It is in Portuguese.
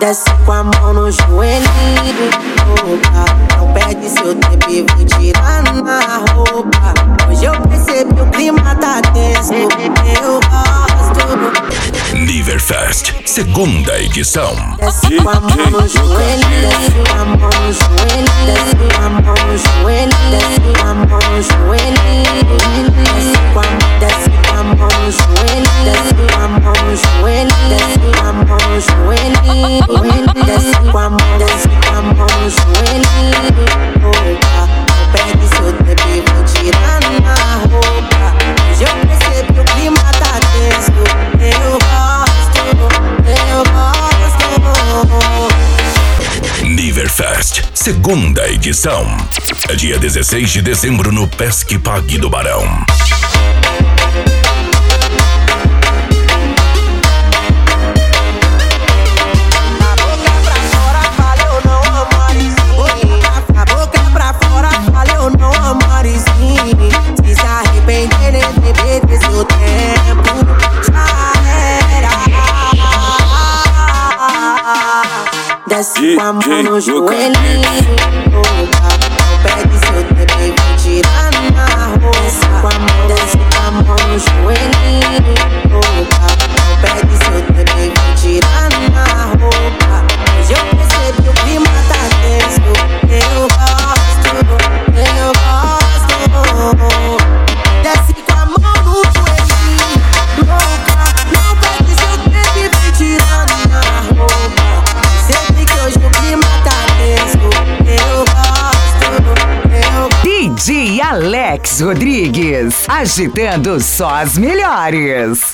desce com a mão no joelhinho. Opa, não perde seu tempo e vem tirar na roupa. Hoje eu percebi o clima tá tenso, eu gosto. Liverfest, segunda edição. Desce com a mão no joelho, desce com a mão no joelho, desce com a mão no joelho, desce com a mão no joelho, desce com a mão no joelho, desce com a mão no joelho, desce com a mão no joelho, desce com a mão no joelho. Opa, não perde seu tempo e vem tirar na roupa. Hoje eu percebi o clima tá tenso, eu gosto. Liverfest, segunda edição. É dia 16 de dezembro no Pesque Pague do Barão. Se se arrepender, nem perder seu tempo, já era. Desce com a mão no joelhinho. Opa, não perde seu tempo e vem tirar na roupa. Desce com a mão no joelhinho. Opa, não perde seu tempo e vem tirar na roupa. Hoje eu percebi o clima tá tenso, eu gosto, eu gosto. Desce com a mão no joelhinho. Louca, não perde seu tempo e vem tirar na roupa. Sempre que hoje o clima tá tenso, eu gosto, DJ Alex Rodrigues, agitando só as melhores.